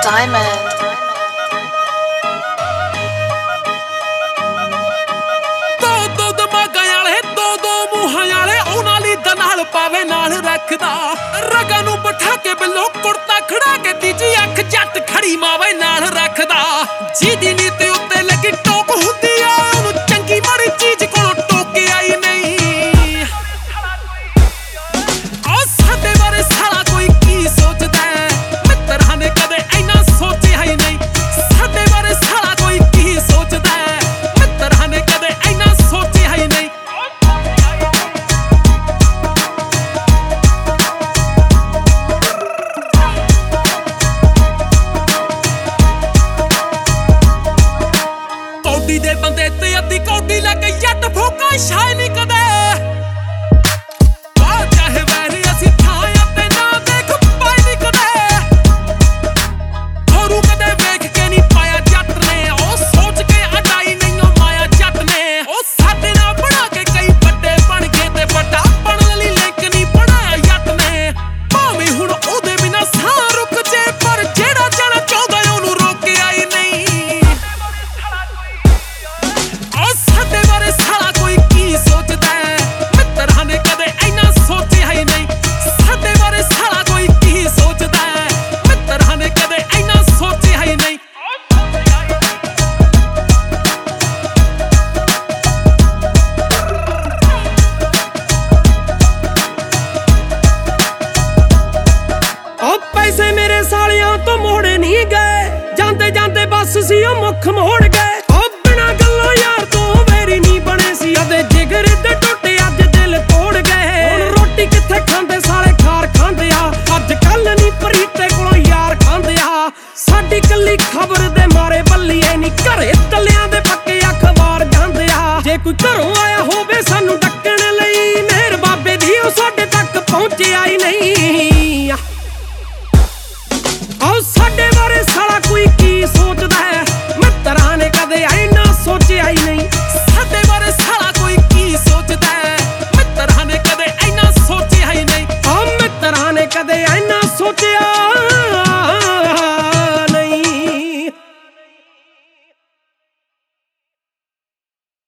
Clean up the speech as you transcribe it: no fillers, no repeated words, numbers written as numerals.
Diamond. ਦੋ ਦਿਮਾਗਾਂ ਵਾਲੇ ਦੋ ਮੂੰਹਾਂ ਵਾਲੇ ਉਹਨਾਂ ਲਈ ਦਾ ਨਾਲ ਪਾਵੇ ਨਾਲ ਰੱਖਦਾ ਰਗਾਂ ਨੂੰ ਬਿਠਾ ਕੇ ਬਿੱਲੋ ਕੁੜਤਾ ਖੜਾ ਕੇ ਤੀਜੀ ਅੱਖ ਜੱਟ ਖੜੀ ਮਾਵੇ ਨਾਲ ਰੱਖਦਾ ਜਿਹਦੀ ਨੀਤ ਉੱਤੇ ਲੱਗੀ ਟੋਕ ਹੁੰਦੀ ਆ ਉਹਨੂੰ ਚੰਗੀ ਮਾੜੀ ਚੀਜ਼ ਕੋਲੋਂ ਟੋਕ ਕੇ ਆਈ ਨਹੀਂ ਆ ਸਾਡੇ ਬਾਰੇ ਸਾਲਾ ਕੋਈ ਕੀ ਸੋਚਦਾ ਮਿੱਤਰਾਂ ਨੇ ਕਦੇ ਇੰਨਾ ਸੋਚਿਆ ਹੀ ਨਹੀਂ ਸਾਡੇ ਬਾਰੇ ਸਾਲਾ ਕੋਈ ਕੀ ਸੋਚਦਾ ਮਿੱਤਰਾਂ ਨੇ ਕਦੇ ਇੰਨਾ ਸੋਚਿਆ ਹੀ ਨਹੀਂ ਕੌਡੀ ਦੇ ਬੰਦੇ ਤੇ ਅੱਧੀ ਕੌਡੀ ਲੱਗ ਜੱਟ ਫੋਕਾ ਸ਼ਾਇ ਨਹੀਂ ਕਦੇ ਚਾਹੇ ਵੈਰੀ ਅਸੀਂ ਥਾਂ ਤੇ ਨਾ ਦੇਖ ਪਾਈ ਨਹੀਂ ਕਦੇ ਥੋਰੂ ਕਦੇ ਵੇਖ ਕੇ ਨਹੀਂ ਪਾਇਆ ਜੱਟ ਨੇ ਉਹ ਸੋਚ ਕੇ ਅਡਾਈ ਨਹੀਂ ਉਹ ਮਾਇਆ ਜੱਟ ਨੇ ਉਹ ਸਾਡੇ ਨਾਲ ਬਣਾ ਕੇ ਕਈ ਵੱਡੇ ਬਣ ਗਏ ਤੇ ਵੱਡਾ ਬਣਨ ਲਈ ਲਿੰਕ ਨਹੀਂ ਬਣਾਇਆ ਜੱਟ ਨੇ ਭਾਵੇਂ ਹੁਣ ਉਹਦੇ ਬਿਨਾਂ ਸਾਹ ਰੁਕ ਜੇ ਪਰ ਜਿਹੜਾ ਜਾਣਾ ਚਾਹੁੰਦਾ ਉਹਨੂੰ ਰੋਕ ਕੇ ਆਈ ਨਹੀਂ ਆ ਸਾਡੇ ਬਾਰੇ ਸਾਲਾ ਕੋਈ ਕੀ ਸੋਚਦਾ ਮਿੱਤਰਾਂ ਨੇ ਕਦੇ ਇੰਨਾ ਸੋਚਿਆ ਹੀ ਨਹੀਂ ਸਾਡੇ ਬਾਰੇ ਸਾਲਾ ਕੋਈ ਕੀ ਸੋਚਦਾ ਮਿੱਤਰਾਂ ਨੇ ਕਦੇ ਇੰਨਾ ਸੋਚਿਆ ਹੀ ਨਹੀਂ ਉਹ ਪੈਸੇ ਮੇਰੇ ਸਾਲਿਆਂ ਤੋਂ ਮੋੜੇ ਨਹੀਂ ਗਏ ਜਾਂਦੇ ਜਾਂਦੇ ਬਸ ਸੀ ਉਹ ਮੁੱਖ ਮੋੜ ਗਏ